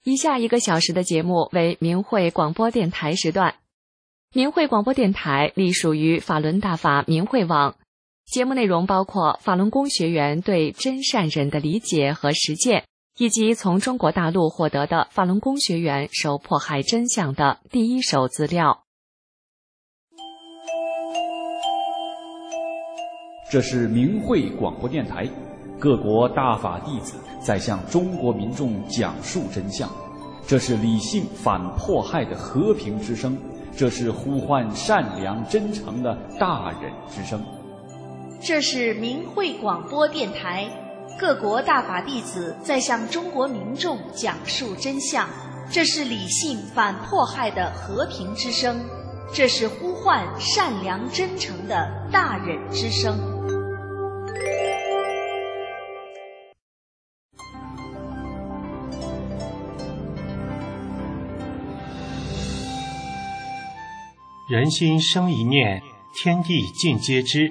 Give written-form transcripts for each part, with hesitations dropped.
以下1个小时的节目为明慧广播电台时段。明慧广播电台隶属于法轮大法明慧网，节目内容包括法轮功学员对真善忍的理解和实践，以及从中国大陆获得的法轮功学员受迫害真相的第一手资料。 这是明慧广播电台，各国大法弟子在向中国民众讲述真相，这是理性反迫害的和平之声，这是呼唤善良真诚的大忍之声。 这是明慧广播电台，各国大法弟子在向中国民众讲述真相，这是理性反迫害的和平之声，这是呼唤善良真诚的大忍之声。 人心生一念，天地尽皆知。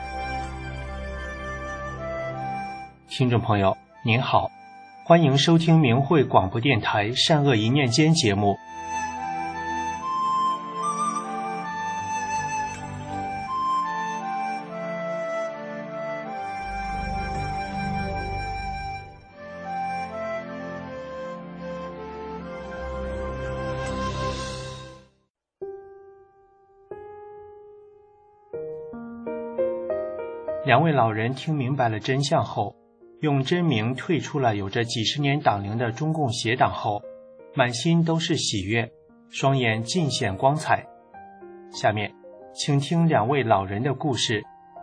听众朋友您好，欢迎收听明慧广播电台善恶一念间节目。2位老人听明白了真相后，用真名退出了有着几十年党龄的中共邪党后，满心都是喜悦，双眼尽显光彩。下面请听2位老人的故事。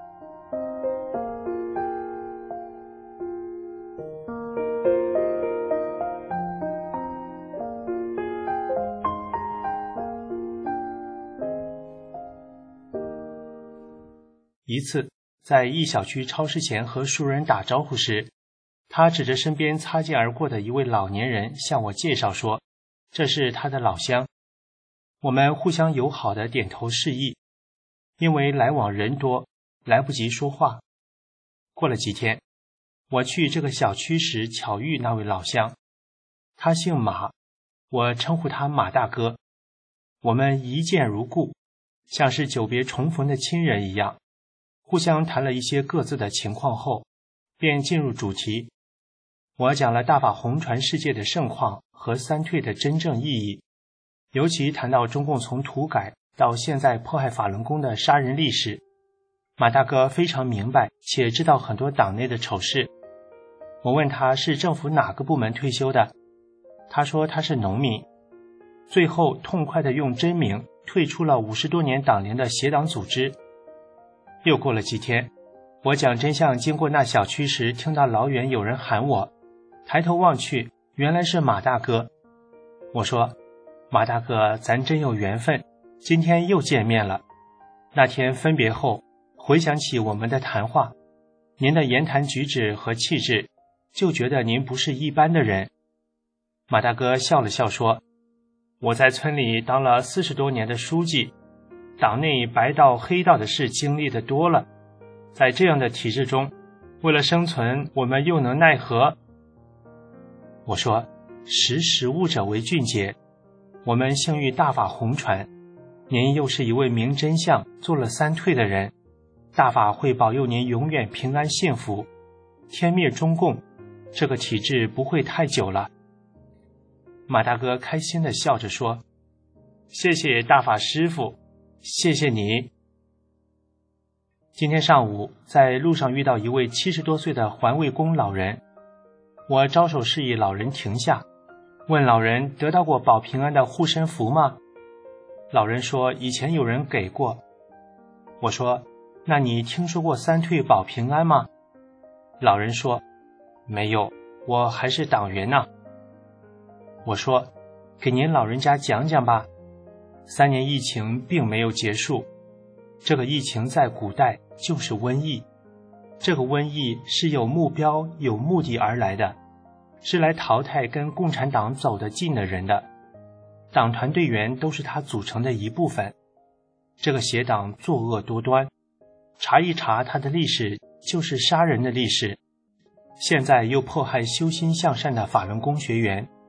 一次在一小区超市前和熟人打招呼时，他指着身边擦肩而过的一位老年人向我介绍说，这是他的老乡。我们互相友好地点头示意，因为来往人多，来不及说话。过了几天，我去这个小区时巧遇那位老乡，他姓马，我称呼他马大哥。我们一见如故，像是久别重逢的亲人一样。互相谈了一些各自的情况后，便进入主题。我讲了大法红传世界的盛况和三退的真正意义，尤其谈到中共从土改到现在迫害法轮功的杀人历史。马大哥非常明白且知道很多党内的丑事。我问他是政府哪个部门退休的，他说他是农民，最后痛快地用真名退出了50多年党龄的邪党组织。又过了几天，我讲真相经过那小区时，听到老远有人喊我，抬头望去，原来是马大哥。我说，马大哥，咱真有缘分，今天又见面了。那天分别后，回想起我们的谈话，您的言谈举止和气质，就觉得您不是一般的人。马大哥笑了笑说，我在村里当了40多年的书记，党内白道黑道的事经历的多了，在这样的体制中，为了生存，我们又能奈何？我说，识时务者为俊杰，我们幸遇大法红传，您又是一位明真相做了三退的人，大法会保佑您永远平安幸福，天灭中共，这个体制不会太久了。马大哥开心地笑着说，谢谢大法师父，谢谢你。今天上午在路上遇到一位70多岁的环卫工老人，我招手示意老人停下，问老人得到过保平安的护身符吗？老人说以前有人给过。我说，那你听说过三退保平安吗？老人说，没有，我还是党员呢。我说，给您老人家讲讲吧。3年疫情并没有结束，这个疫情在古代就是瘟疫，这个瘟疫是有目标有目的而来的，是来淘汰跟共产党走得近的人的，党团队员都是他组成的一部分。这个邪党作恶多端，查一查他的历史就是杀人的历史，现在又迫害修心向善的法轮功学员，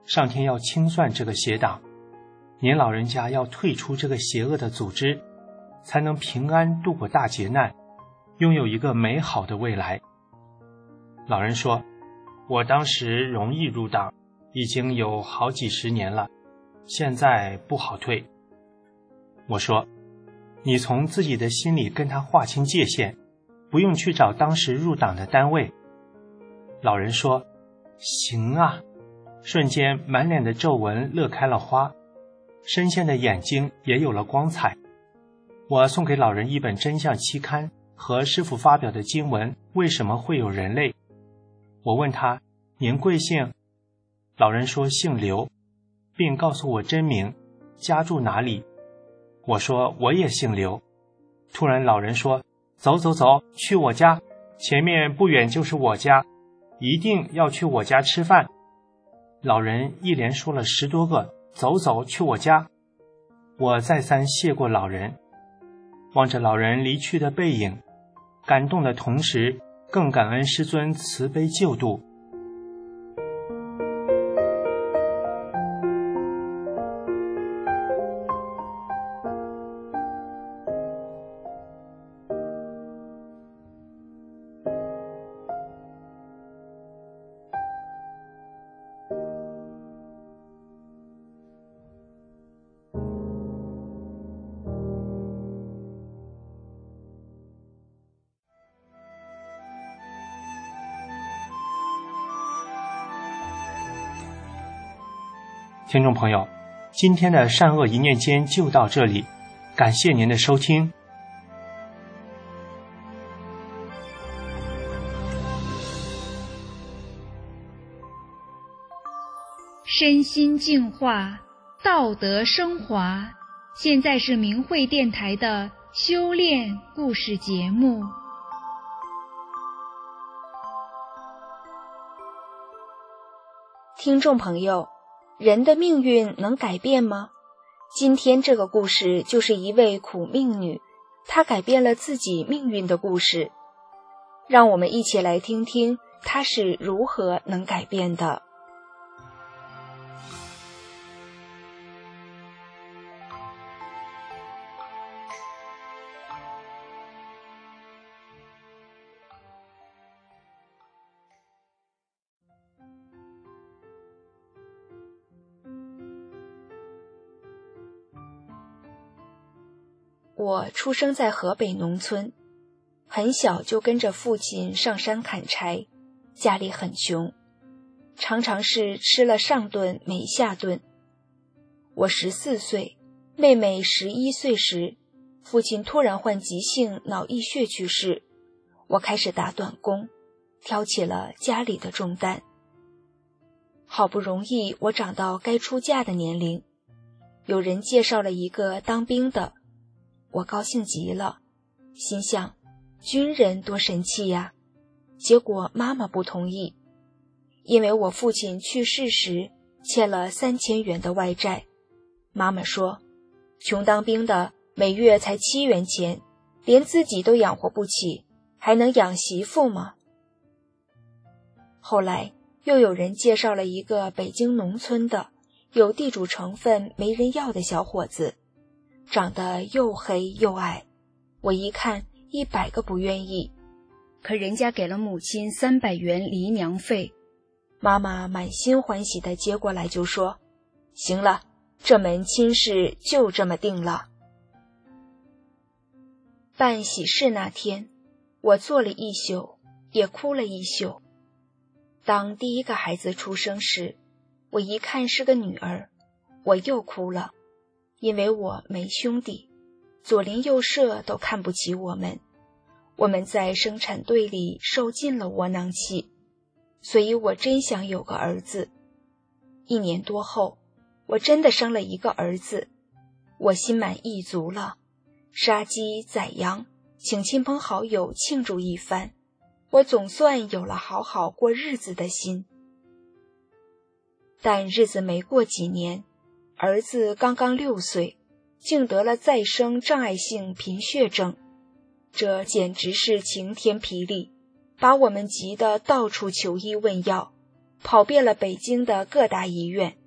上天要清算这个邪党，您老人家要退出这个邪恶的组织，才能平安度过大劫难，拥有一个美好的未来。老人说，我当时容易入党，已经有好几十年了，现在不好退。我说，你从自己的心里跟他划清界限，不用去找当时入党的单位。老人说，行啊，瞬间满脸的皱纹乐开了花，深陷的眼睛也有了光彩。我送给老人一本真相期刊和师父发表的经文《为什么会有人类》。我问他，您贵姓？老人说姓刘，并告诉我真名，家住哪里。我说我也姓刘。突然老人说，走走走，去我家，前面不远就是我家，一定要去我家吃饭。老人一连说了10多个，走走，去我家。我再三谢过老人，望着老人离去的背影，感动的同时，更感恩师尊慈悲救度。听众朋友，今天的善恶一念间就到这里，感谢您的收听。 身心净化，道德升华。现在是明慧电台的修炼故事节目。 听众朋友，人的命运能改变吗？今天这个故事就是一位苦命女，她改变了自己命运的故事。让我们一起来听听她是如何能改变的。我出生在河北农村，很小就跟着父亲上山砍柴，家里很穷，常常是吃了上顿没下顿。我14岁，妹妹11岁时，父亲突然患急性脑溢血去世，我开始打短工，挑起了家里的重担。好不容易我长到该出嫁的年龄，有人介绍了一个当兵的，我高兴极了，心想军人多神气呀。结果妈妈不同意，因为我父亲去世时欠了3000元的外债。妈妈说，穷当兵的每月才7元钱，连自己都养活不起，还能养媳妇吗？后来又有人介绍了一个北京农村的，有地主成分没人要的小伙子，长得又黑又矮，我一看100个不愿意，可人家给了母亲300元离娘费。妈妈满心欢喜地接过来就说，行了，这门亲事就这么定了。办喜事那天，我坐了一宿，也哭了一宿。当第一个孩子出生时，我一看是个女儿，我又哭了，因为我没兄弟，左邻右舍都看不起我们，我们在生产队里受尽了窝囊气，所以我真想有个儿子。1年多后，我真的生了一个儿子，我心满意足了，杀鸡宰羊，请亲朋好友庆祝一番，我总算有了好好过日子的心。但日子没过几年，儿子刚刚6岁，竟得了再生障碍性贫血症，这简直是晴天霹雳，把我们急得到处求医问药，跑遍了北京的各大医院。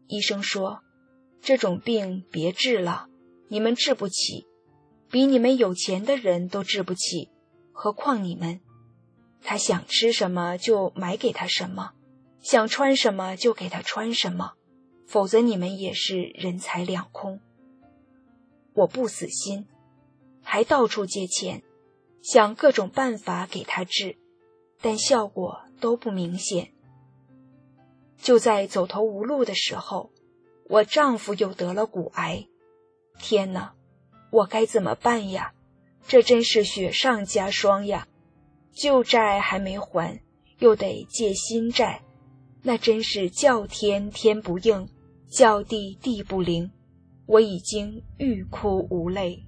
医生说，这种病别治了，你们治不起，比你们有钱的人都治不起，何况你们。他想吃什么就买给他什么，想穿什么就给他穿什么，否则你们也是人财两空。我不死心，还到处借钱，想各种办法给他治，但效果都不明显。就在走投无路的时候，我丈夫又得了骨癌。天哪，我该怎么办呀？这真是雪上加霜呀！旧债还没还，又得借新债，那真是叫天天不应，叫地地不灵。我已经欲哭无泪。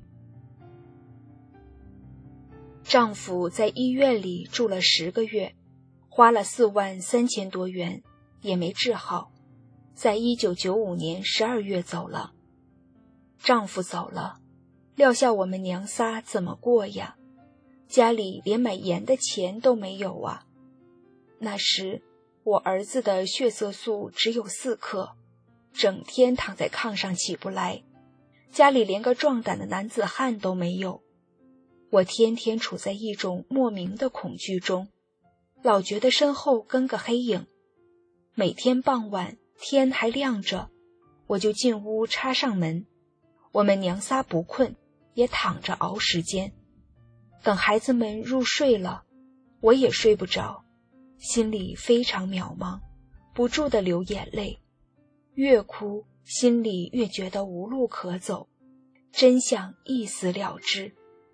丈夫在医院里住了10个月，花了4万3千多元，也没治好，在1995年12月走了。丈夫走了，撂下我们娘仨怎么过呀？家里连买盐的钱都没有啊。那时我儿子的血色素只有4克，整天躺在炕上起不来，家里连个壮胆的男子汉都没有。我天天处在一种莫名的恐惧中，老觉得身后跟个黑影。每天傍晚天还亮着，我就进屋插上门，我们娘仨不困，也躺着熬时间。等孩子们入睡了，我也睡不着，心里非常渺茫，不住地流眼泪，越哭心里越觉得无路可走，真想一死了之。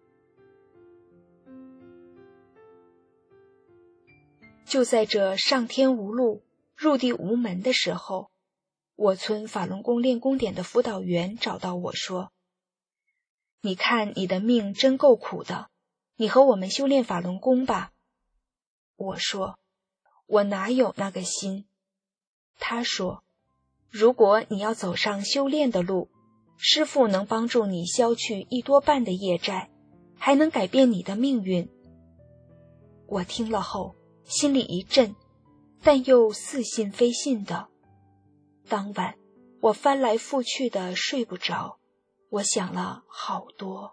就在这上天无路入地无门的时候，我村法轮功练功点的辅导员找到我说，你看你的命真够苦的，你和我们修炼法轮功吧。我说，我哪有那个心。他说，如果你要走上修炼的路，师父能帮助你消去1多半的业债，还能改变你的命运。我听了后心里一震，但又似信非信的。当晚我翻来覆去的睡不着，我想了好多。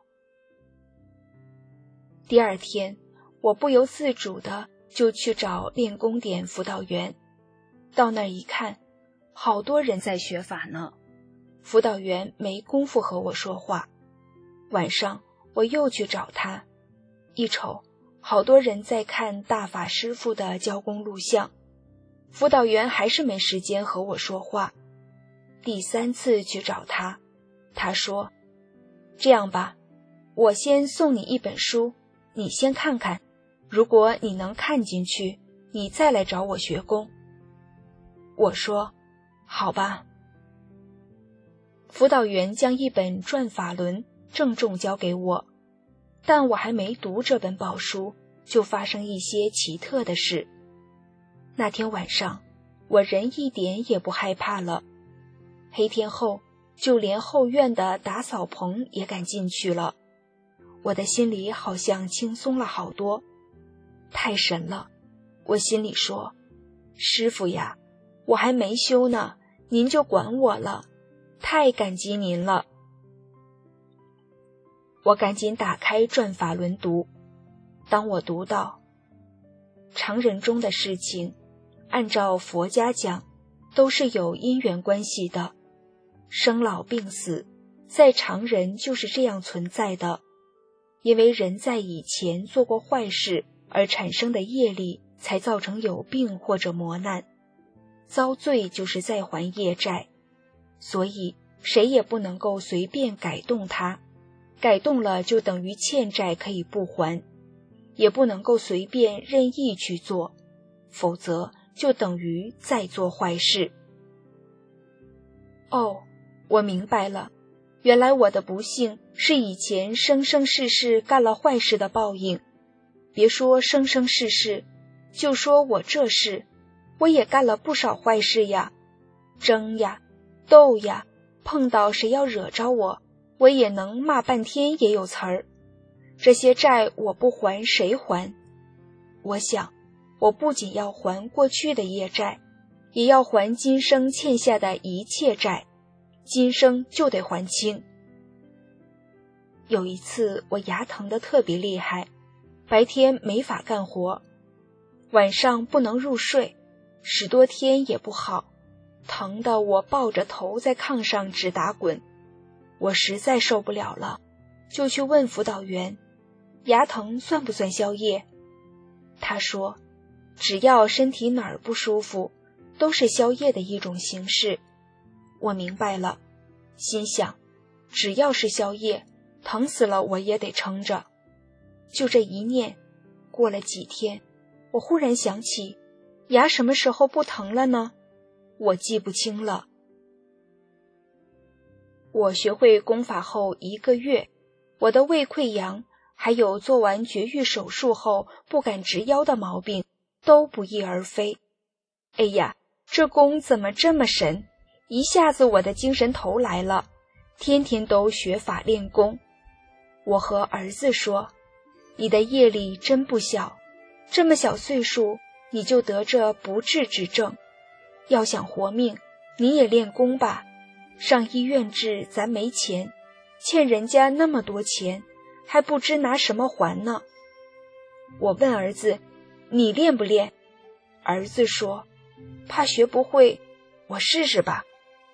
第二天我不由自主的就去找练功点辅导员，到那儿一看，好多人在学法呢，辅导员没工夫和我说话。晚上我又去找他，一瞅好多人在看大法师父的教功录像，辅导员还是没时间和我说话。第3次去找他，他说，这样吧，我先送你一本书，你先看看，如果你能看进去，你再来找我学功。我说，好吧。辅导员将一本《转法轮》郑重交给我，但我还没读这本宝书，就发生一些奇特的事。那天晚上，我人一点也不害怕了。黑天后，就连后院的打扫棚也敢进去了。我的心里好像轻松了好多，太神了。我心里说，师父呀，我还没修呢，您就管我了，太感激您了。我赶紧打开《转法轮》读，当我读到常人中的事情，按照佛家讲，都是有因缘关系的，生老病死，在常人就是这样存在的。因为人在以前做过坏事而产生的业力，才造成有病或者磨难，遭罪就是在还业债，所以谁也不能够随便改动它，改动了就等于欠债可以不还，也不能够随便任意去做，否则就等于在做坏事。哦，我明白了，原来我的不幸是以前生生世世干了坏事的报应。别说生生世世，就说我这世，我也干了不少坏事呀，争呀，斗呀，碰到谁要惹着我，我也能骂半天也有词儿。这些债我不还谁还？我想，我不仅要还过去的业债， 也要还今生欠下的一切债，今生就得还清。有一次我牙疼得特别厉害，白天没法干活，晚上不能入睡，10多天也不好，疼得我抱着头在炕上直打滚。我实在受不了了，就去问辅导员，牙疼算不算宵夜？他说，只要身体哪儿不舒服，都是宵夜的一种形式。我明白了，心想，只要是宵夜，疼死了我也得撑着。就这一念，过了几天，我忽然想起，牙什么时候不疼了呢？我记不清了。我学会功法后1个月，我的胃溃疡还有做完绝育手术后不敢直腰的毛病都不翼而飞。哎呀，这功怎么这么神？一下子我的精神头来了，天天都学法练功。我和儿子说，你的业力真不小，这么小岁数你就得这不治之症，要想活命，你也练功吧。上医院治咱没钱，欠人家那么多钱，还不知拿什么还呢。我问儿子，你练不练？儿子说，怕学不会，我试试吧。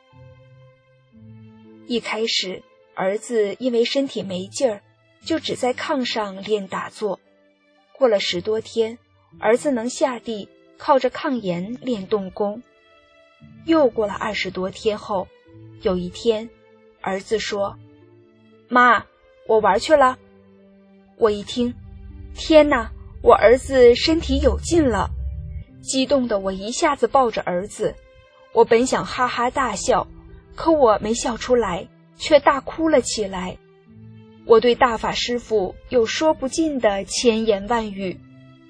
一开始，儿子因为身体没劲儿，就只在炕上练打坐。过了10多天，儿子能下地，靠着炕沿练动功。又过了20多天后，有一天，儿子说，妈，我玩去了。我一听，天哪，我儿子身体有劲了。激动的我一下子抱着儿子，我本想哈哈大笑，可我没笑出来，却大哭了起来。我对大法师父有说不尽的千言万语。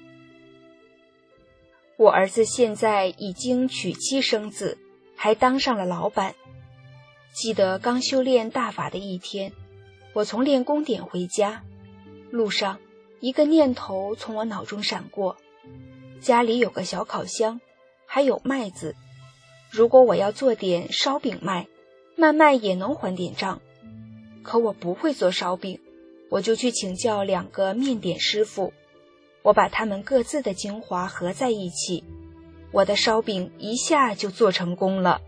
我儿子现在已经娶妻生子，还当上了老板。记得刚修炼大法的一天，我从练功点回家，路上一个念头从我脑中闪过，家里有个小烤箱，还有麦子，如果我要做点烧饼卖，慢慢也能还点账。可我不会做烧饼，我就去请教2个面点师傅，我把他们各自的精华合在一起，我的烧饼一下就做成功了。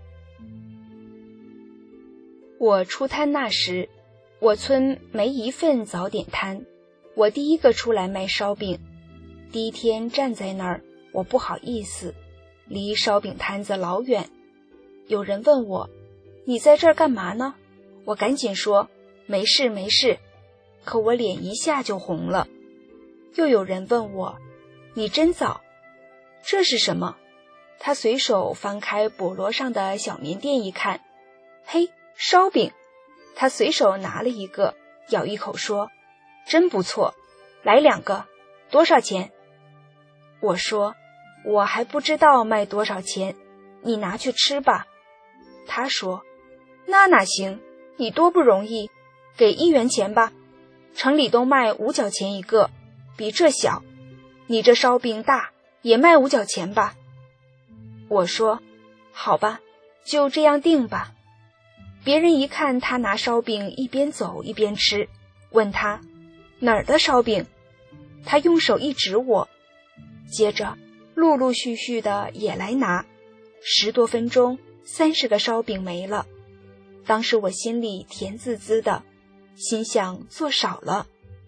我出摊那时，我村没一份早点摊，我第一个出来卖烧饼。第一天站在那儿，我不好意思，离烧饼摊子老远。有人问我，你在这儿干嘛呢？我赶紧说，没事没事，可我脸一下就红了。又有人问我，你真早，这是什么？他随手翻开菠萝上的小棉垫一看，嘿，烧饼。他随手拿了一个，咬一口说，真不错，来2个，多少钱？我说，我还不知道卖多少钱，你拿去吃吧。他说，那哪行，你多不容易，给1元钱吧，城里都卖5角钱一个，比这小，你这烧饼大，也卖5角钱吧。我说，好吧，就这样定吧。别人一看他拿烧饼一边走一边吃，问他，哪儿的烧饼？他用手一指我，接着陆陆续续的也来拿，10多分钟30个烧饼没了。当时我心里甜滋滋的，心想做少了。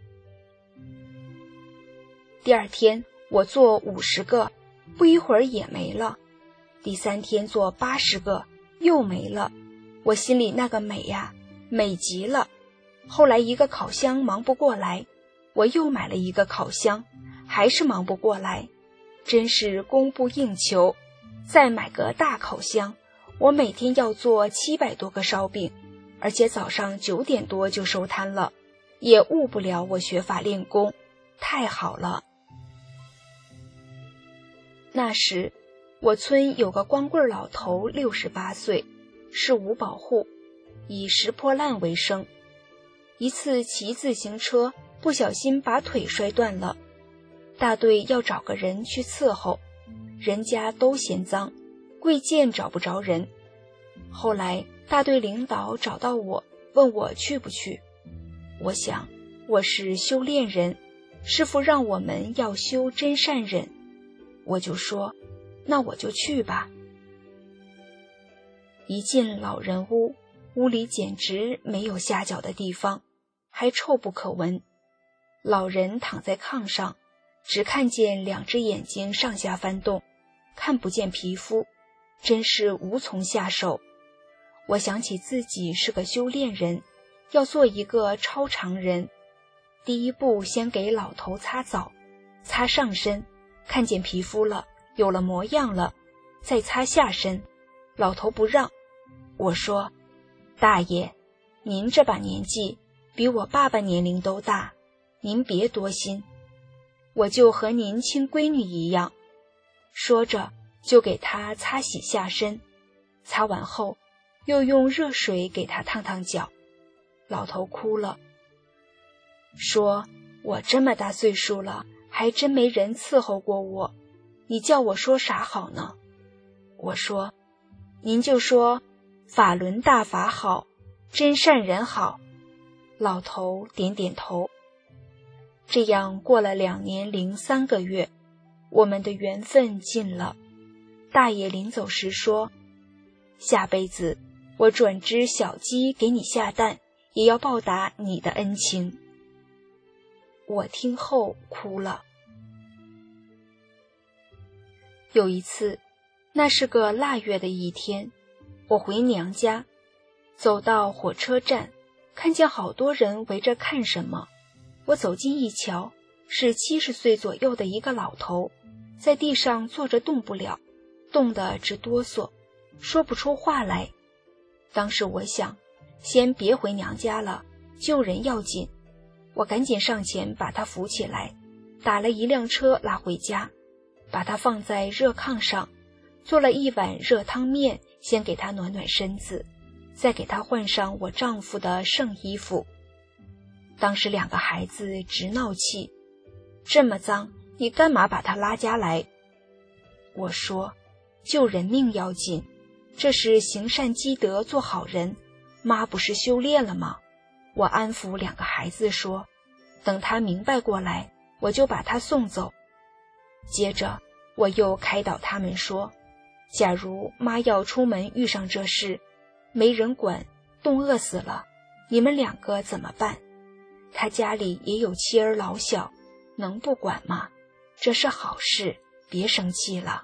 第2天我做50个，不一会儿也没了。第3天做80个，又没了。我心里那个美呀，美极了。后来一个烤箱忙不过来，我又买了一个烤箱，还是忙不过来，真是供不应求。再买个大烤箱，我每天要做700多个烧饼，而且早上9点多就收摊了，也误不了我学法练功，太好了。那时我村有个光棍老头68岁，是五保户，以拾破烂为生。一次骑自行车不小心把腿摔断了，大队要找个人去伺候，人家都嫌脏， 贵贱找不着人。后来大队领导找到我，问我去不去。我想我是修炼人，师父让我们要修真善忍，我就说那我就去吧。一进老人屋，屋里简直没有下脚的地方，还臭不可闻。老人躺在炕上，只看见2只眼睛上下翻动，看不见皮肤，真是无从下手。我想起自己是个修炼人，要做一个超常人。第一步先给老头擦澡，擦上身，看见皮肤了，有了模样了，再擦下身。老头不让，我说：大爷，您这把年纪比我爸爸年龄都大，您别多心，我就和您亲闺女一样。说着就给他擦洗下身，擦完后又用热水给他烫烫脚。老头哭了，说：我这么大岁数了，还真没人伺候过我，你叫我说啥好呢？我说：您就说法轮大法好，真善人好。老头点点头。这样过了2年零3个月，我们的缘分尽了。大爷临走时说：下辈子我转只小鸡给你下蛋，也要报答你的恩情。我听后哭了。有一次，那是个腊月的一天，我回娘家，走到火车站，看见好多人围着看什么。我走近一瞧，是70岁左右的一个老头，在地上坐着动不了，冻得直哆嗦，说不出话来。当时我想，先别回娘家了，救人要紧。我赶紧上前把他扶起来，打了一辆车拉回家，把他放在热炕上，做了一碗热汤面，先给他暖暖身子，再给他换上我丈夫的剩衣服。当时2个孩子直闹气，这么脏，你干嘛把他拉家来？我说，救人命要紧，这是行善积德做好人，妈不是修炼了吗？我安抚2个孩子说，等他明白过来，我就把他送走。接着我又开导他们说，假如妈要出门遇上这事，没人管，冻饿死了，你们2个怎么办？他家里也有妻儿老小，能不管吗？这是好事，别生气了。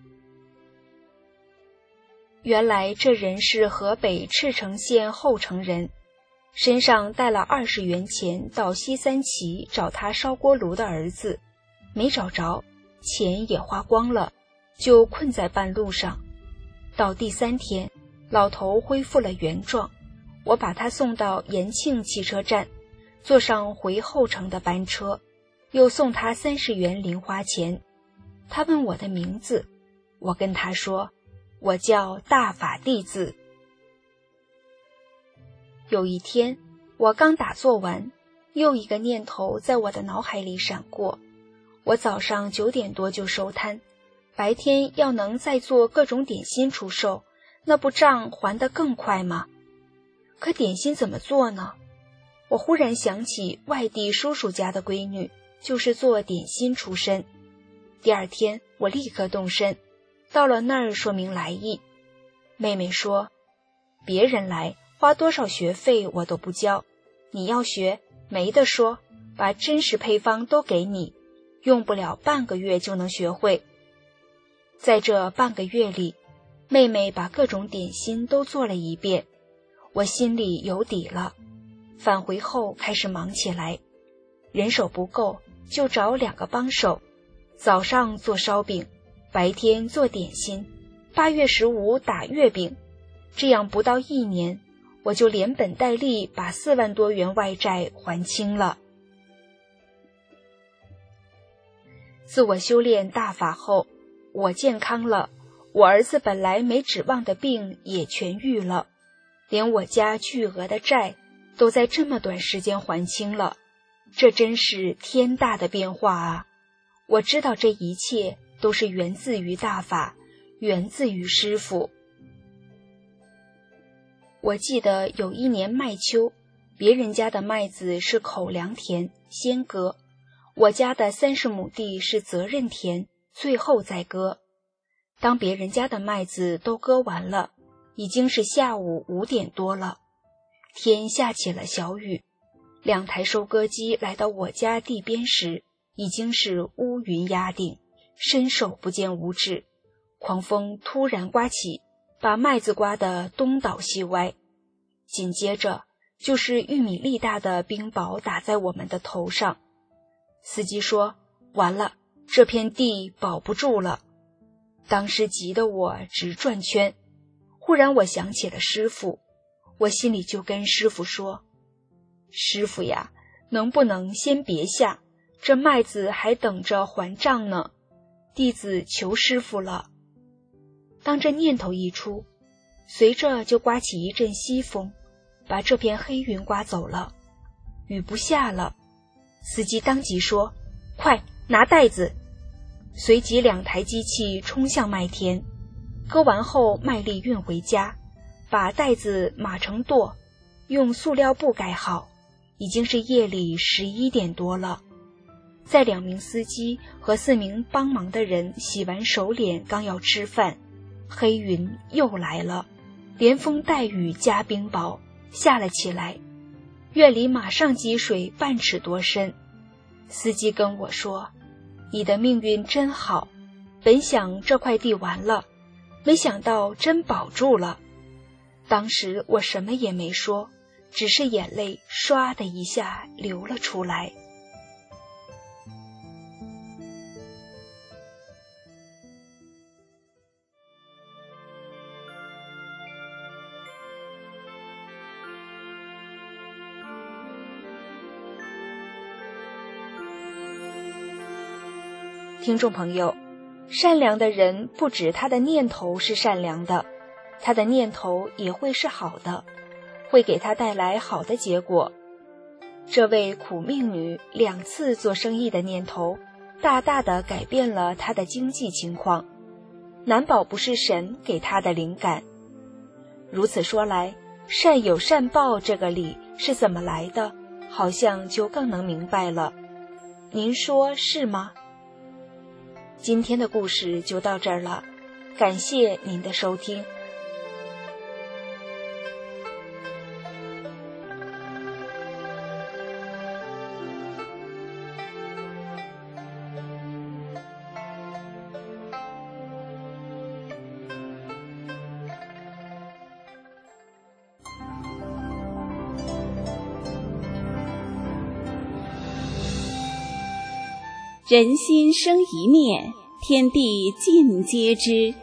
原来这人是河北赤城县后城人，身上带了20元钱到西三旗找他烧锅炉的儿子，没找着，钱也花光了，就困在半路上。到第3天，老头恢复了原状，我把他送到延庆汽车站，坐上回后城的班车，又送他30元零花钱。他问我的名字，我跟他说，我叫大法弟子。有一天，我刚打坐完，又一个念头在我的脑海里闪过。我早上9点多就收摊，白天要能再做各种点心出售，那不账还得更快吗？可点心怎么做呢？我忽然想起外地叔叔家的闺女就是做点心出身。第2天我立刻动身，到了那儿说明来意。妹妹说，别人来花多少学费我都不交，你要学没得说，把真实配方都给你，用不了半个月就能学会。在这半个月里，妹妹把各种点心都做了一遍，我心里有底了。返回后开始忙起来，人手不够就找2个帮手，早上做烧饼，白天做点心，8月15打月饼。这样不到1年，我就连本带利把4万多元外债还清了。自我修炼大法后，我健康了，我儿子本来没指望的病也痊愈了，连我家巨额的债都在这么短时间还清了，这真是天大的变化啊！我知道这一切都是源自于大法， 源自于师父。我记得有一年麦秋，别人家的麦子是口粮田，先割，我家的30亩地是责任田，最后再割。当别人家的麦子都割完了，已经是下午5点多了，天下起了小雨。2台收割机来到我家地边时，已经是乌云压顶，伸手不见五指。狂风突然刮起，把麦子刮得东倒西歪，紧接着就是玉米粒大的冰雹打在我们的头上。司机说，完了，这片地保不住了。当时急得我直转圈。忽然我想起了师父，我心里就跟师父说，师父呀，能不能先别下，这麦子还等着还账呢，弟子求师父了。当这念头一出，随着就刮起一阵西风，把这片黑云刮走了，雨不下了。司机当即说，快拿袋子。随即2台机器冲向麦田，割完后卖力运回家，把袋子码成垛，用塑料布盖好。已经是夜里11点多了。在2名司机和4名帮忙的人洗完手脸，刚要吃饭，黑云又来了，连风带雨加冰雹下了起来，院里马上积水半尺多深。司机跟我说，你的命运真好，本想这块地完了，没想到真保住了。当时我什么也没说，只是眼泪唰的一下流了出来。听众朋友，善良的人不止他的念头是善良的，他的念头也会是好的，会给他带来好的结果。这位苦命女2次做生意的念头，大大的改变了她的经济情况，难保不是神给她的灵感。如此说来，善有善报这个理是怎么来的，好像就更能明白了。您说是吗？今天的故事就到这儿了，感谢您的收听。 人心生一念，天地尽皆知。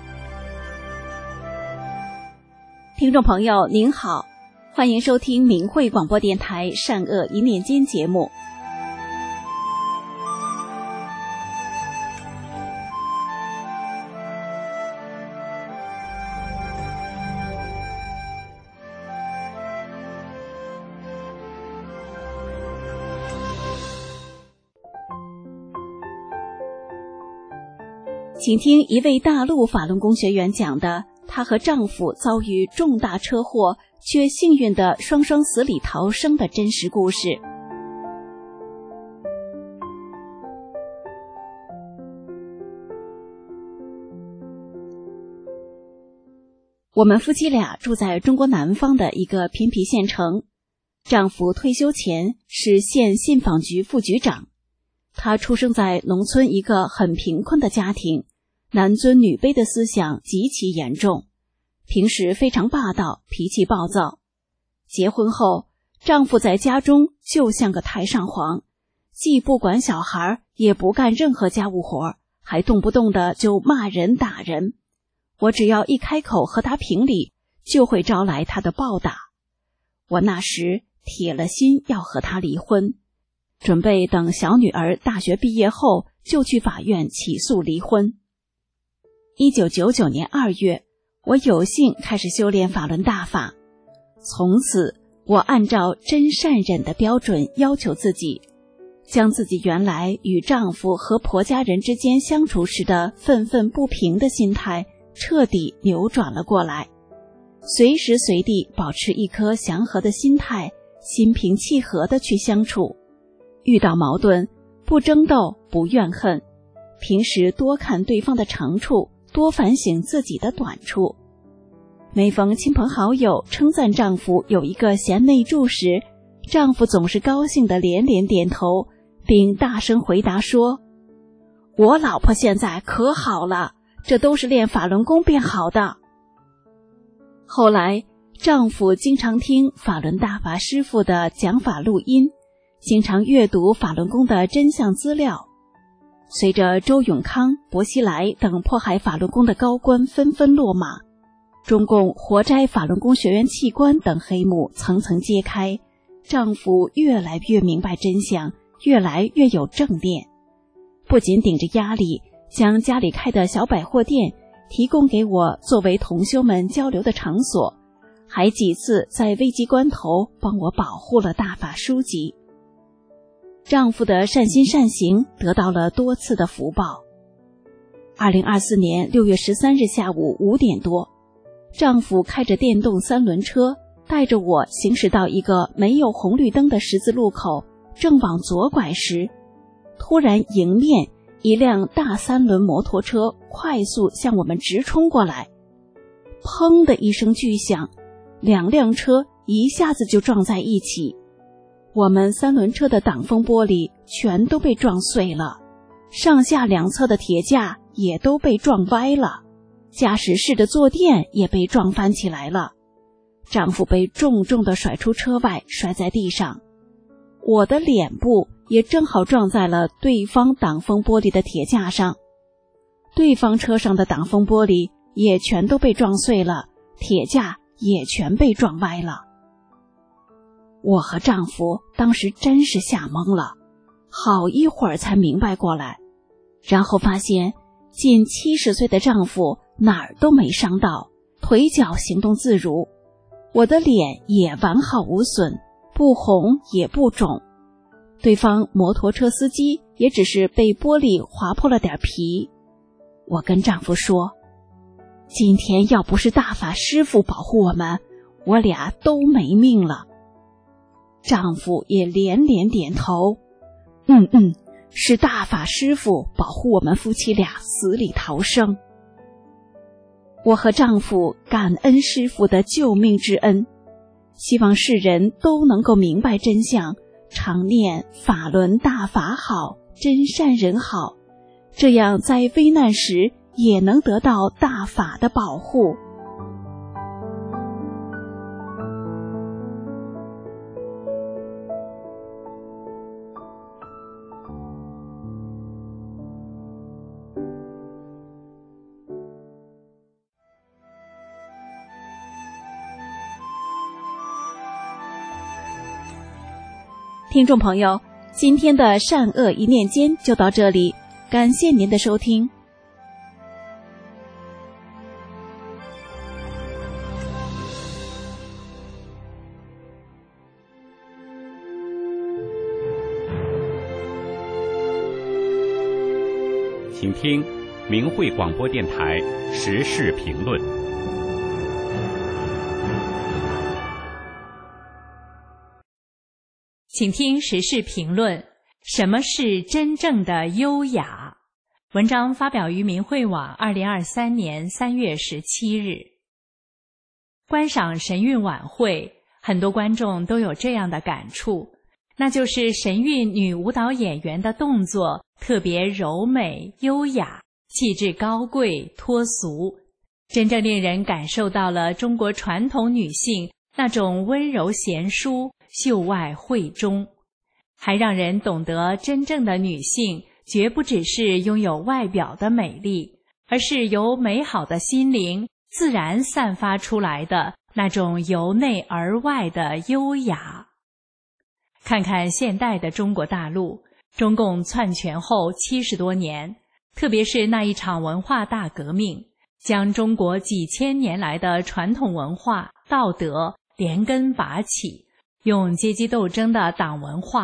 听众朋友您好，欢迎收听明慧广播电台善恶一念间节目。请听一位大陆法轮功学员讲的她和丈夫遭遇重大车祸却幸运的双双死里逃生的真实故事。我们夫妻俩住在中国南方的一个偏僻县城，丈夫退休前是县信访局副局长，他出生在农村一个很贫困的家庭，男尊女卑的思想极其严重，平时非常霸道，脾气暴躁。结婚后，丈夫在家中就像个太上皇，既不管小孩，也不干任何家务活，还动不动的就骂人打人。我只要一开口和他评理，就会招来他的暴打。我那时铁了心要和他离婚，准备等小女儿大学毕业后就去法院起诉离婚。1999年2月，我有幸开始修炼法轮大法，从此我按照真善忍的标准要求自己， 将自己原来与丈夫和婆家人之间相处时的愤愤不平的心态彻底扭转了过来，随时随地保持一颗祥和的心态，心平气和地去相处，遇到矛盾不争斗不怨恨，平时多看对方的长处，多反省自己的短处。每逢亲朋好友称赞丈夫有一个贤内助时，丈夫总是高兴地连连点头，并大声回答说：我老婆现在可好了，这都是练法轮功变好的。后来丈夫经常听法轮大法师父的讲法录音，经常阅读法轮功的真相资料。随着周永康、薄熙来等迫害法轮功的高官纷纷落马，中共活摘法轮功学员器官等黑幕层层揭开，丈夫越来越明白真相，越来越有正念。不仅顶着压力将家里开的小百货店提供给我作为同修们交流的场所，还几次在危急关头帮我保护了大法书籍。丈夫的善心善行得到了多次的福报。2024年6月13日下午5点多，丈夫开着电动3轮车，带着我行驶到一个没有红绿灯的十字路口，正往左拐时，突然迎面一辆大3轮摩托车快速向我们直冲过来，砰的一声巨响，2辆车一下子就撞在一起，我们3轮车的挡风玻璃全都被撞碎了，上下两侧的铁架也都被撞歪了，驾驶室的坐垫也被撞翻起来了。丈夫被重重地甩出车外，摔在地上，我的脸部也正好撞在了对方挡风玻璃的铁架上，对方车上的挡风玻璃也全都被撞碎了，铁架也全被撞歪了。我和丈夫当时真是吓懵了，好一会儿才明白过来，然后发现近70岁的丈夫哪儿都没伤到，腿脚行动自如，我的脸也完好无损，不红也不肿，对方摩托车司机也只是被玻璃划破了点皮。我跟丈夫说，今天要不是大法师父保护我们，我俩都没命了。丈夫也连连点头，是大法师父保护我们夫妻俩死里逃生。我和丈夫感恩师父的救命之恩，希望世人都能够明白真相，常念法轮大法好，真善人好，这样在危难时也能得到大法的保护。听众朋友，今天的善恶一念间就到这里，感谢您的收听。 请听明慧广播电台时事评论。 请听时事评论：什么是真正的优雅？文章发表于明慧网2023年3月17日。观赏神韵晚会，很多观众都有这样的感触，那就是神韵女舞蹈演员的动作特别柔美优雅，气质高贵脱俗，真正令人感受到了中国传统女性那种温柔贤淑、秀外慧中，还让人懂得真正的女性绝不只是拥有外表的美丽，而是由美好的心灵自然散发出来的那种由内而外的优雅。看看现代的中国大陆，中共篡权后70多年，特别是那一场文化大革命，将中国几千年来的传统文化、道德连根拔起，用阶级斗争的党文化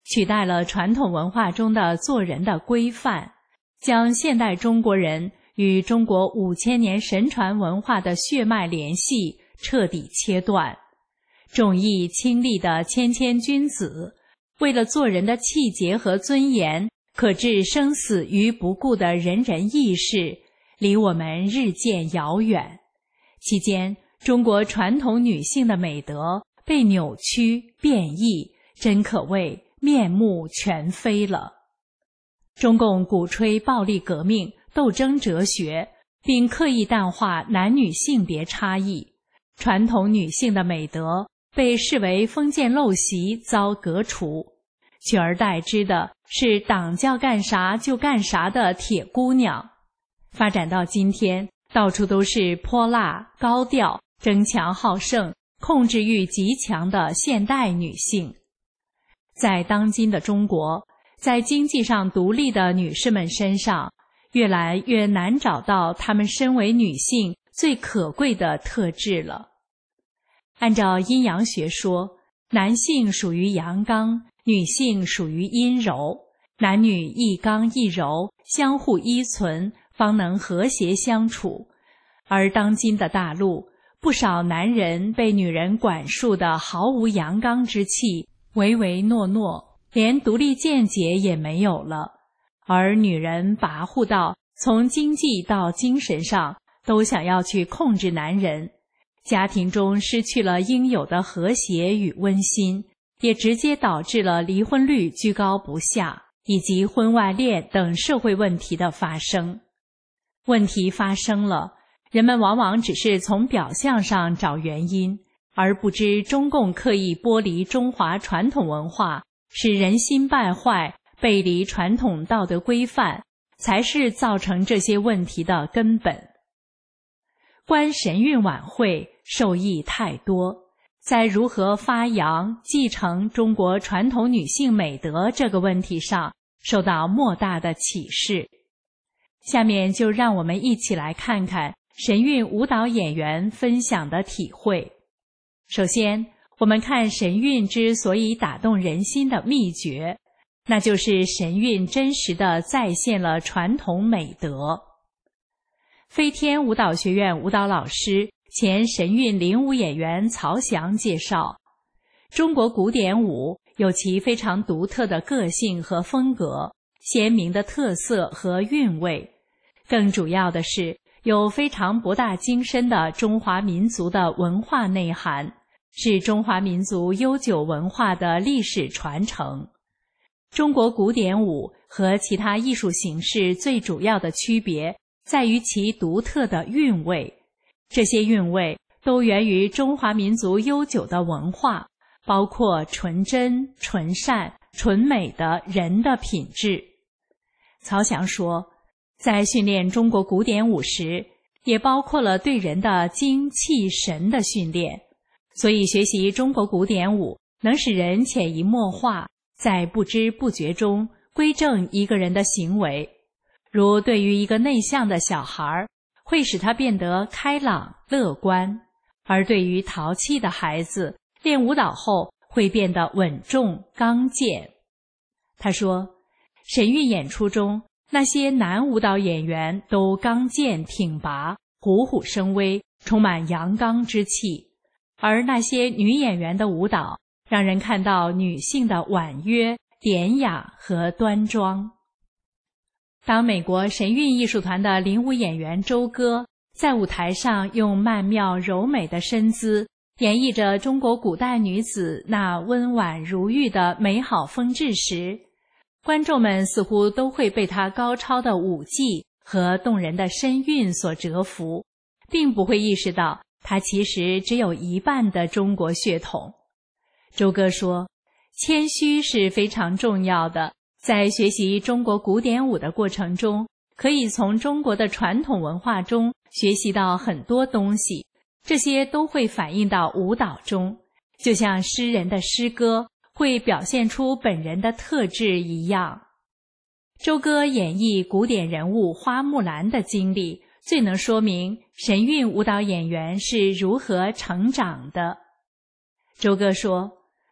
取代了传统文化中的做人的规范，将现代中国人与中国5000年神传文化的血脉联系彻底切断。重义轻利的谦谦君子，为了做人的气节和尊严，可置生死于不顾的人人义士，离我们日渐遥远。期间，中国传统女性的美德被扭曲变异，真可谓面目全非了。中共鼓吹暴力革命、斗争哲学，并刻意淡化男女性别差异，传统女性的美德被视为封建陋习，遭革除，取而代之的是党叫干啥就干啥的铁姑娘。发展到今天，到处都是泼辣、高调、争强好胜、控制欲极强的现代女性。在当今的中国，在经济上独立的女士们身上，越来越难找到她们身为女性最可贵的特质了。按照阴阳学说，男性属于阳刚，女性属于阴柔，男女一刚一柔，相互依存，方能和谐相处。而当今的大陆，不少男人被女人管束得毫无阳刚之气，唯唯诺诺，连独立见解也没有了。而女人跋扈到从经济到精神上都想要去控制男人，家庭中失去了应有的和谐与温馨，也直接导致了离婚率居高不下，以及婚外恋等社会问题的发生。问题发生了，人们往往只是从表象上找原因，而不知中共刻意剥离中华传统文化，使人心败坏，背离传统道德规范，才是造成这些问题的根本。观神韵晚会受益太多，在如何发扬、继承中国传统女性美德这个问题上，受到莫大的启示。下面就让我们一起来看看神韵舞蹈演员分享的体会。首先，我们看神韵之所以打动人心的秘诀，那就是神韵真实地再现了传统美德。飞天舞蹈学院舞蹈老师、前神韵领舞演员曹翔介绍，中国古典舞有其非常独特的个性和风格，鲜明的特色和韵味，更主要的是有非常博大精深的中华民族的文化内涵，是中华民族悠久文化的历史传承。中国古典舞和其他艺术形式最主要的区别在于其独特的韵味，这些韵味都源于中华民族悠久的文化，包括纯真、纯善、纯美的人的品质。曹翔说，在训练中国古典舞时，也包括了对人的精气神的训练，所以学习中国古典舞能使人潜移默化，在不知不觉中规正一个人的行为。如对于一个内向的小孩，会使他变得开朗乐观，而对于淘气的孩子，练舞蹈后会变得稳重刚健。他说，神韵演出中，那些男舞蹈演员都刚健挺拔，虎虎生威，充满阳刚之气，而那些女演员的舞蹈让人看到女性的婉约、典雅和端庄。当美国神韵艺术团的领舞演员周歌在舞台上用曼妙柔美的身姿演绎着中国古代女子那温婉如玉的美好风致时，观众们似乎都会被她高超的舞技和动人的身韵所折服，并不会意识到她其实只有一半的中国血统。周歌说，谦虚是非常重要的，在学习中国古典舞的过程中，可以从中国的传统文化中学习到很多东西，这些都会反映到舞蹈中，就像诗人的诗歌会表现出本人的特质一样。周歌演绎古典人物花木兰的经历，最能说明神韵舞蹈演员是如何成长的。周歌说，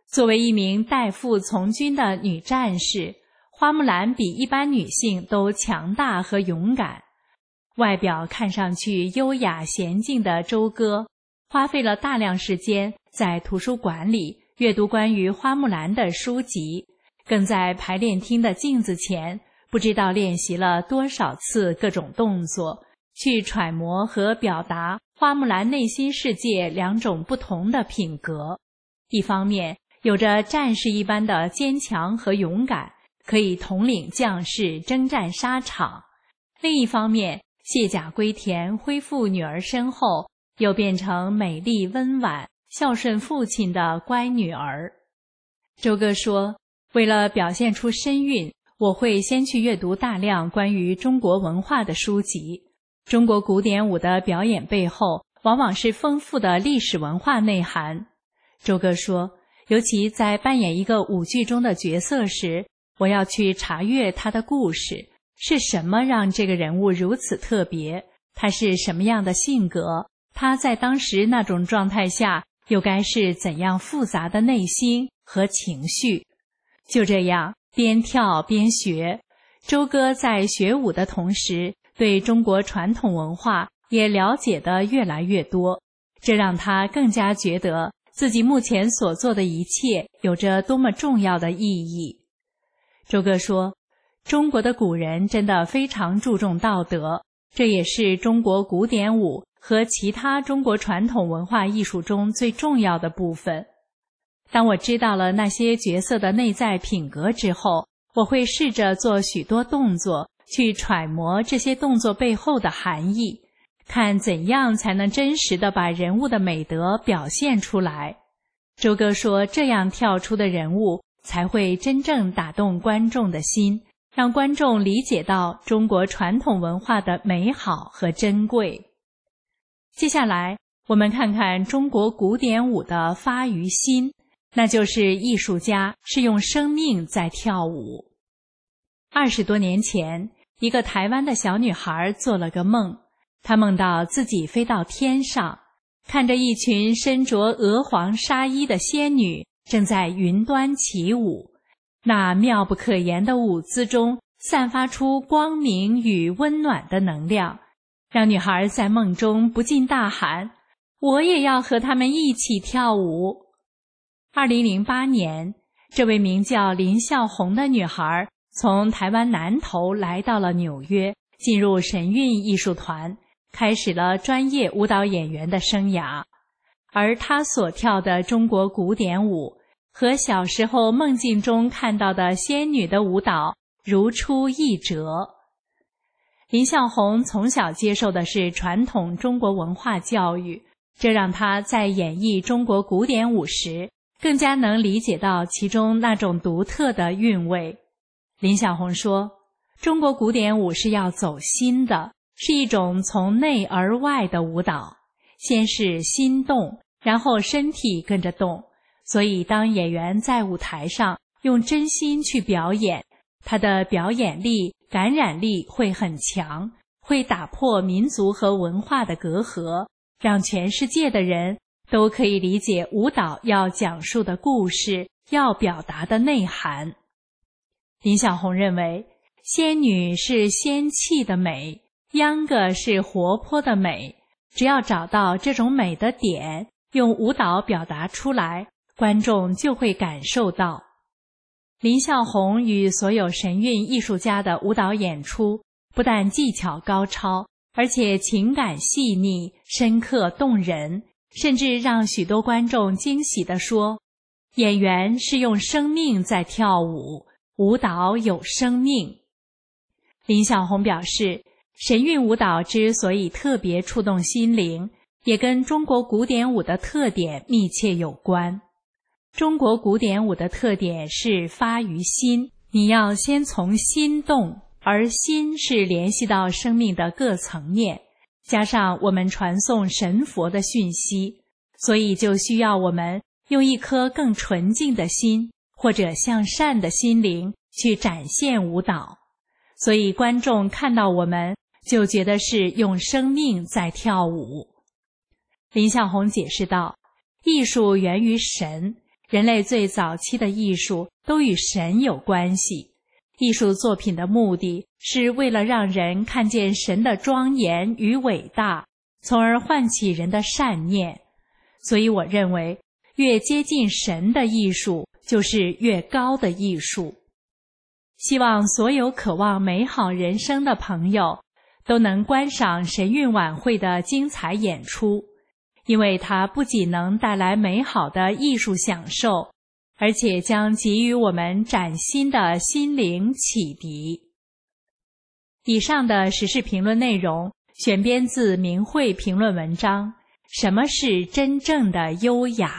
作为一名代父从军的女战士，花木兰比一般女性都强大和勇敢。外表看上去优雅娴静的周歌，花费了大量时间在图书馆里阅读关于花木兰的书籍，更在排练厅的镜子前不知道练习了多少次各种动作，去揣摩和表达花木兰内心世界两种不同的品格。一方面有着战士一般的坚强和勇敢，可以统领将士征战沙场；另一方面卸甲归田恢复女儿身后，又变成美丽温婉孝顺父亲的乖女儿。周歌说，为了表现出身韵，我会先去阅读大量关于中国文化的书籍。中国古典舞的表演背后往往是丰富的历史文化内涵。周歌说，尤其在扮演一个舞剧中的角色时，我要去查阅他的故事，是什么让这个人物如此特别？他是什么样的性格？他在当时那种状态下又该是怎样复杂的内心和情绪？就这样边跳边学，周歌在学舞的同时，对中国传统文化也了解得越来越多，这让他更加觉得自己目前所做的一切有着多么重要的意义。周歌说，中国的古人真的非常注重道德，这也是中国古典舞和其他中国传统文化艺术中最重要的部分。当我知道了那些角色的内在品格之后，我会试着做许多动作，去揣摩这些动作背后的含义，看怎样才能真实地把人物的美德表现出来。周歌说，这样跳出的人物才会真正打动观众的心，让观众理解到中国传统文化的美好和珍贵。接下来我们看看中国古典舞的发于心，那就是艺术家是用生命在跳舞。20多年前，一个台湾的小女孩做了个梦，她梦到自己飞到天上，看着一群身着鹅黄纱衣的仙女正在云端起舞，那妙不可言的舞姿中散发出光明与温暖的能量，让女孩在梦中不禁大喊，我也要和他们一起跳舞。2008年，这位名叫林孝红的女孩从台湾南投来到了纽约，进入神韵艺术团，开始了专业舞蹈演员的生涯。而她所跳的中国古典舞和小时候梦境中看到的仙女的舞蹈如出一辙。林孝红从小接受的是传统中国文化教育，这让她在演绎中国古典舞时更加能理解到其中那种独特的韵味。林孝红说，中国古典舞是要走心的，是一种从内而外的舞蹈，先是心动，然后身体跟着动，所以当演员在舞台上用真心去表演，他的表演力、感染力会很强，会打破民族和文化的隔阂，让全世界的人都可以理解舞蹈要讲述的故事，要表达的内涵。林小红认为，仙女是仙气的美，秧歌是活泼的美，只要找到这种美的点，用舞蹈表达出来，观众就会感受到。林孝红与所有神韵艺术家的舞蹈演出，不但技巧高超，而且情感细腻、深刻动人，甚至让许多观众惊喜地说，演员是用生命在跳舞，舞蹈有生命。林小红表示，神韵舞蹈之所以特别触动心灵，也跟中国古典舞的特点密切有关。中国古典舞的特点是发于心，你要先从心动，而心是联系到生命的各层面，加上我们传送神佛的讯息，所以就需要我们用一颗更纯净的心，或者向善的心灵去展现舞蹈。所以观众看到我们就觉得是用生命在跳舞。林孝红解释道，艺术源于神， 人类最早期的艺术都与神有关系。艺术作品的目的是为了让人看见神的庄严与伟大，从而唤起人的善念。所以我认为，越接近神的艺术，就是越高的艺术。希望所有渴望美好人生的朋友都能观赏神韵晚会的精彩演出，因为它不仅能带来美好的艺术享受，而且将给予我们崭新的心灵启迪。以上的时事评论内容选编自明慧评论文章《什么是真正的优雅》。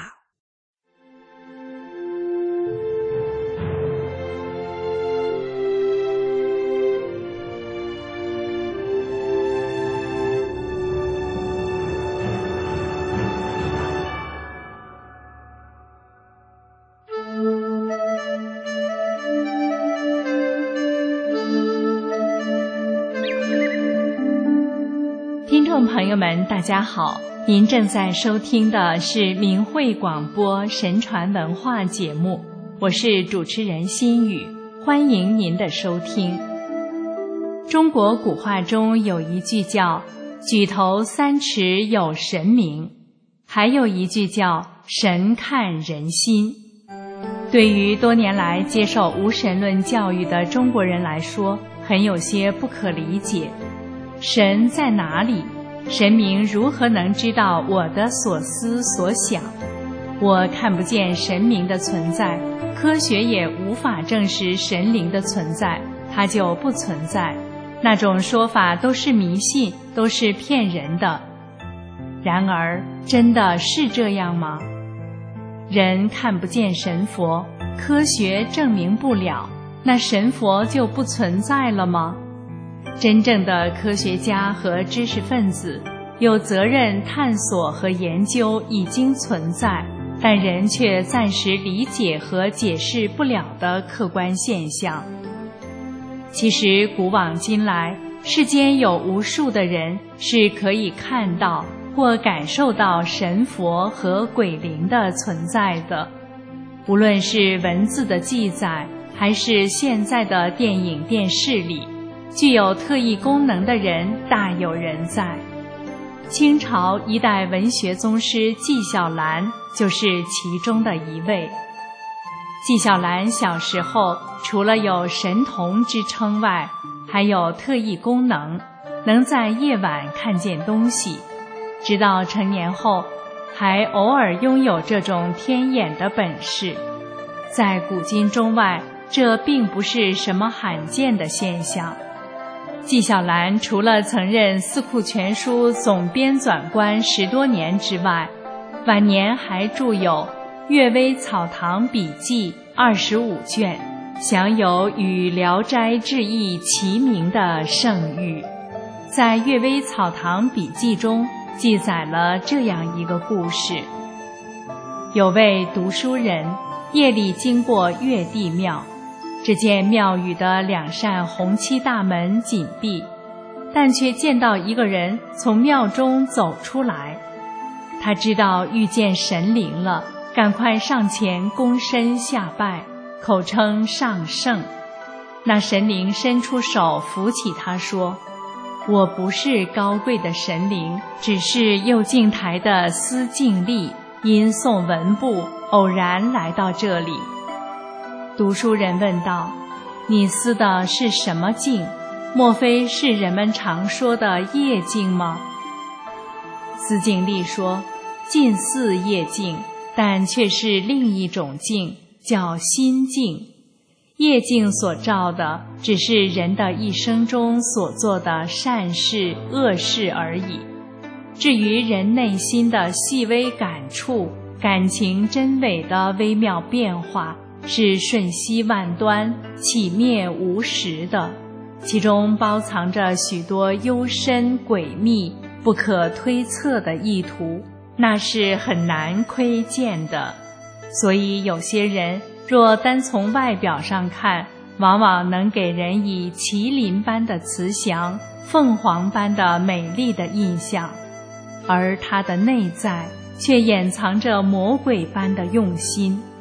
听众朋友们，大家好，您正在收听的是明慧广播神传文化节目，我是主持人心雨，欢迎您的收听。中国古话中有一句叫“举头三尺有神明”，还有一句叫“神看人心”。对于多年来接受无神论教育的中国人来说，很有些不可理解。神在哪里？神明如何能知道我的所思所想？我看不见神明的存在，科学也无法证实神灵的存在，它就不存在。那种说法都是迷信，都是骗人的。然而，真的是这样吗？人看不见神佛，科学证明不了，那神佛就不存在了吗？真正的科学家和知识分子有责任探索和研究已经存在，但人却暂时理解和解释不了的客观现象。其实古往今来，世间有无数的人是可以看到或感受到神佛和鬼灵的存在的，无论是文字的记载，还是现在的电影电视里，具有特异功能的人大有人在。清朝一代文学宗师纪晓岚就是其中的一位。纪晓岚小时候除了有神童之称外，还有特异功能，能在夜晚看见东西。直到成年后，还偶尔拥有这种天眼的本事。在古今中外，这并不是什么罕见的现象。纪晓岚除了曾任《四库全书》总编纂官10多年之外，晚年还著有《阅微草堂笔记》25卷，享有与《聊斋志异》齐名的盛誉。在《阅微草堂笔记》中记载了这样一个故事：有位读书人夜里经过月帝庙，只见庙宇的2扇红漆大门紧闭，但却见到一个人从庙中走出来。他知道遇见神灵了，赶快上前躬身下拜，口称上圣。那神灵伸出手扶起他说：“我不是高贵的神灵，只是右镜台的司净吏，因诵文部偶然来到这里。”读书人问道：“你司的是什么镜？莫非是人们常说的夜镜吗？”司净吏说：“近似夜镜，但却是另一种镜，叫心镜。夜镜所照的只是人的一生中所做的善事恶事而已，至于人内心的细微感触、感情真伪的微妙变化，是瞬息万端、起灭无时的，其中包藏着许多幽深诡秘、不可推测的意图，那是很难窥见的。所以有些人若单从外表上看，往往能给人以麒麟般的慈祥、凤凰般的美丽的印象，而它的内在却掩藏着魔鬼般的用心。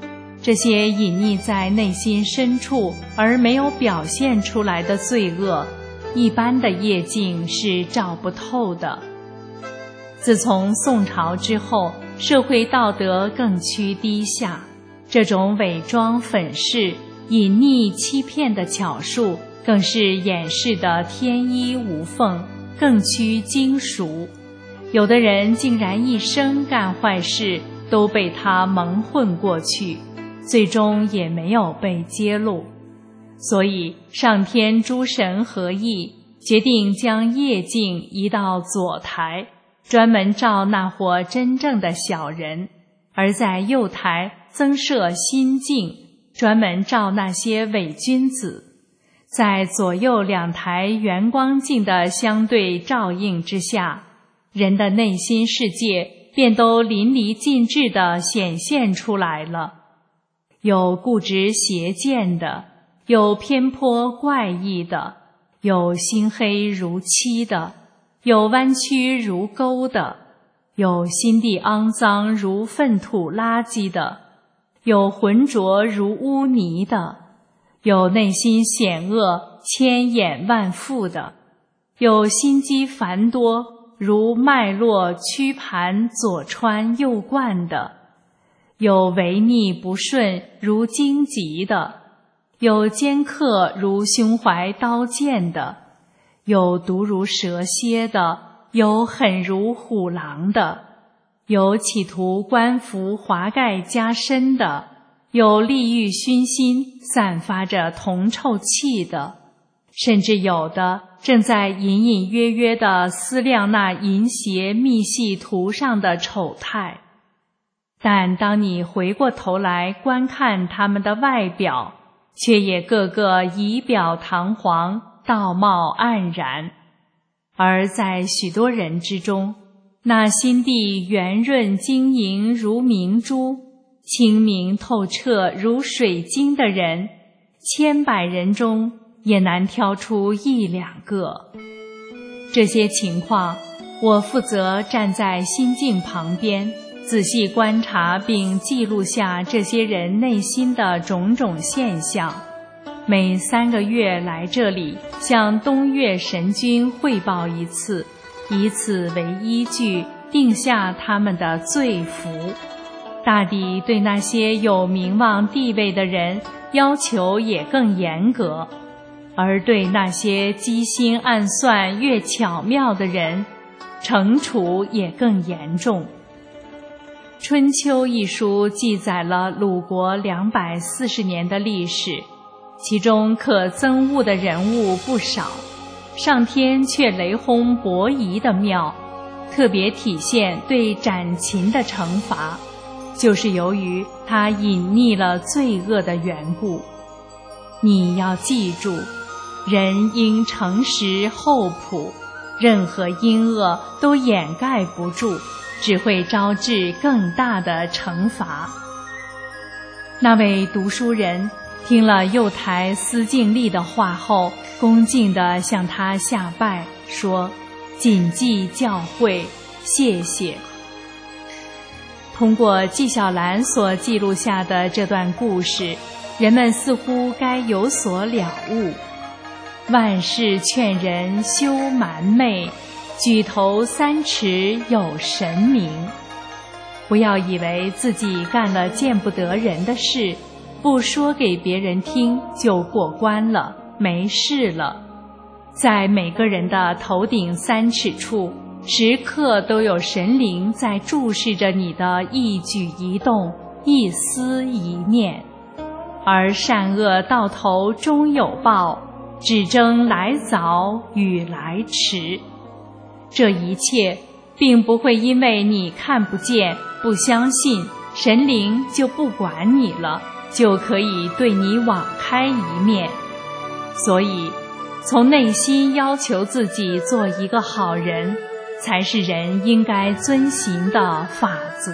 这些隐匿在内心深处而没有表现出来的罪恶，一般的业镜是照不透的。自从宋朝之后，社会道德更趋低下，这种伪装粉饰、隐匿欺骗的巧术更是掩饰得天衣无缝，更趋精熟。有的人竟然一生干坏事都被他蒙混过去，最终也没有被揭露。所以上天诸神合议，决定将业镜移到左台，专门照那伙真正的小人，而在右台增设心镜，专门照那些伪君子。在左右两台圆光镜的相对照映之下，人的内心世界便都淋漓尽致地显现出来了。有固执邪见的，有偏颇怪异的，有心黑如漆的，有弯曲如沟的，有心地肮脏如粪土垃圾的，有浑浊如污泥的，有内心险恶千眼万复的，有心机繁多如脉络曲盘左穿右贯的，有违逆不顺如荆棘的，有尖刻如胸怀刀剑的，有毒如蛇蝎的，有狠如虎狼的，有企图官服华盖加身的，有利欲熏心散发着铜臭气的，甚至有的正在隐隐约约地思量那淫邪密细图上的丑态。但当你回过头来观看他们的外表，却也个个仪表堂皇，道貌岸然。而在许多人之中，那心地圆润晶莹如明珠，清明透彻如水晶的人，千百人中也难挑出一两个。这些情况，我负责站在心镜旁边，仔细观察并记录下这些人内心的种种现象。每3个月来这里向东岳神君汇报一次，以此为依据定下他们的罪福。大抵对那些有名望地位的人要求也更严格，而对那些机心暗算越巧妙的人，惩处也更严重。《春秋》一书记载了鲁国240年的历史，其中可憎恶的人物不少，上天却雷轰伯夷的妙，特别体现对斩禽的惩罚，就是由于他隐匿了罪恶的缘故。你要记住，人应诚实厚朴，任何阴恶都掩盖不住，只会招致更大的惩罚。那位读书人听了右台司敬力的话后，恭敬地向他下拜，说：“谨记教诲，谢谢。”通过纪晓岚所记录下的这段故事，人们似乎该有所了悟。万事劝人休瞒昧，举头3尺有神明。不要以为自己干了见不得人的事，不说给别人听就过关了，没事了。在每个人的头顶3尺处，时刻都有神灵在注视着你的一举一动，一思一念。而善恶到头终有报，只争来早与来迟。这一切并不会因为你看不见、不相信，神灵就不管你了，就可以对你网开一面。所以，从内心要求自己做一个好人，才是人应该遵行的法则。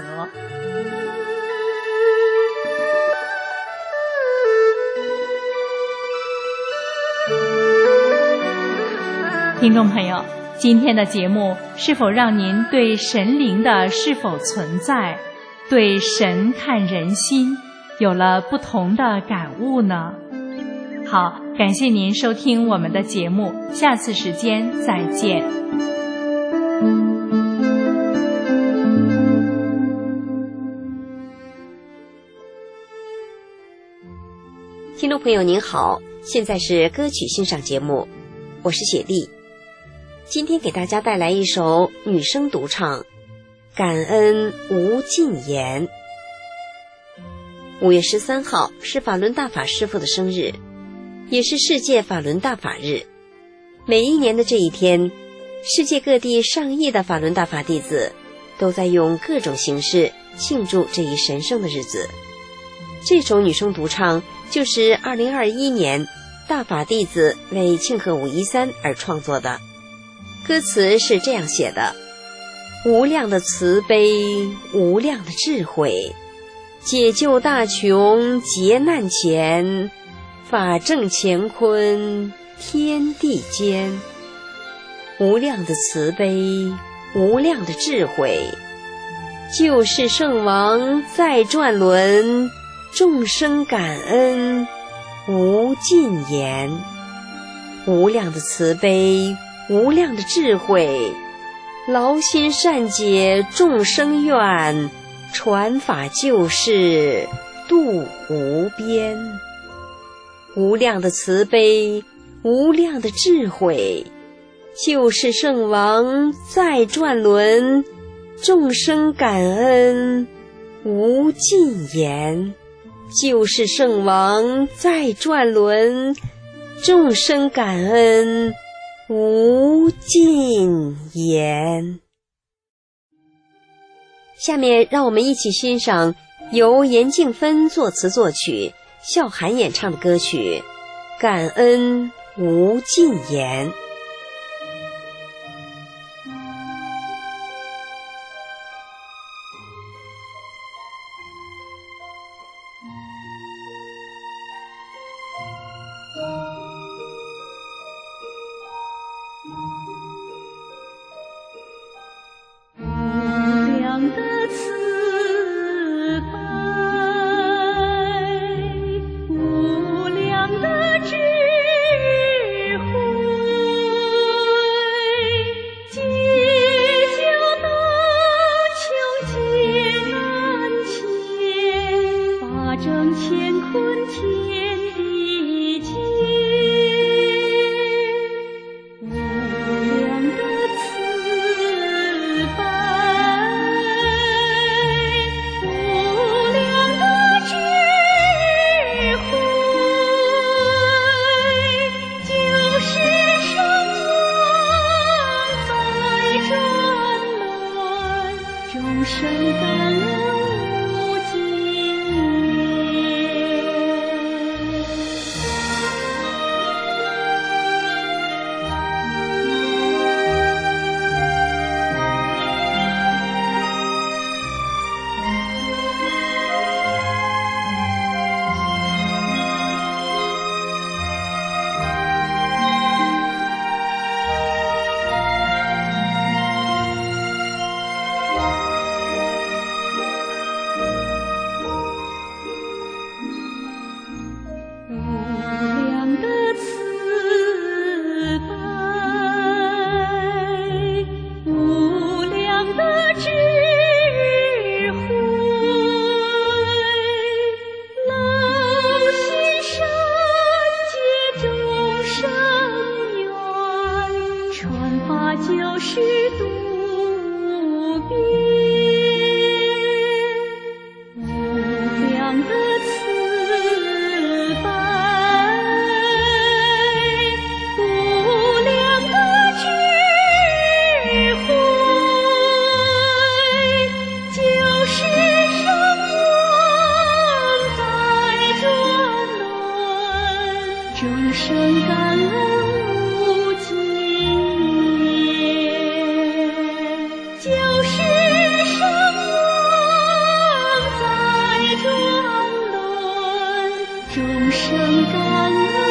听众朋友，今天的节目是否让您对神灵的是否存在，对神看人心， 有了不同的感悟呢？好，感谢您收听我们的节目，下次时间再见。 听众朋友您好，现在是歌曲欣赏节目，我是雪莉。今天给大家带来一首女声独唱《感恩无尽言》。5月13号是法轮大法师父的生日，也是世界法轮大法日。每一年的这一天，世界各地上亿的法轮大法弟子都在用各种形式庆祝这一神圣的日子。这首女声独唱就是2021年大法弟子为庆贺513而创作的。歌词是这样写的：无量的慈悲，无量的智慧，解救大穷劫难前，法正乾坤天地间。无量的慈悲，无量的智慧，救世圣王再转轮，众生感恩无尽言。无量的慈悲，无量的智慧，劳心善解众生愿，传法救世度无边。无量的慈悲，无量的智慧，救世圣王再转轮，众生感恩无尽言。救世圣王再转轮，众生感恩无尽言。下面让我们一起欣赏由严静芬作词作曲，笑涵演唱的歌曲《感恩无尽言》。 众生感恩。